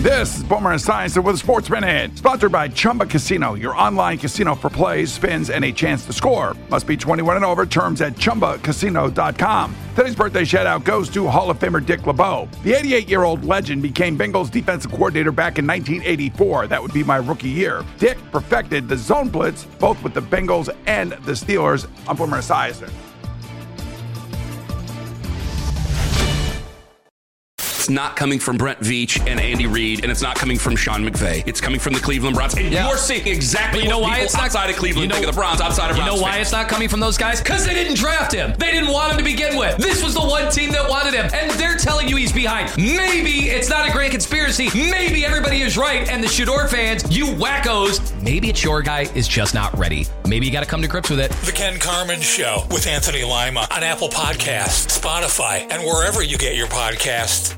This is Boomer and Science with a Sports Minute, sponsored by Chumba Casino, your online casino for plays, spins, and a chance to score. Must be 21 and over. Terms at ChumbaCasino.com. Today's birthday shout-out goes to Hall of Famer Dick LeBeau. The 88-year-old legend became Bengals defensive coordinator back in 1984. That would be my rookie year. Dick perfected the zone blitz, both with the Bengals and the Steelers. I'm Boomer and Science. It's not coming from Brent Veach and Andy Reid, and it's not coming from Sean McVay. It's coming from the Cleveland Browns. And you're seeing exactly what people outside of Cleveland think of the Browns, outside of Browns. You know why it's not coming from those guys? Because they didn't draft him. They didn't want him to begin with. This was the one team that wanted him, and they're telling you he's behind. Maybe it's not a grand conspiracy. Maybe everybody is right, and the Shador fans, you wackos, maybe it's your guy is just not ready. Maybe you got to come to grips with it. The Ken Carman Show with Anthony Lima on Apple Podcasts, Spotify, and wherever you get your podcasts.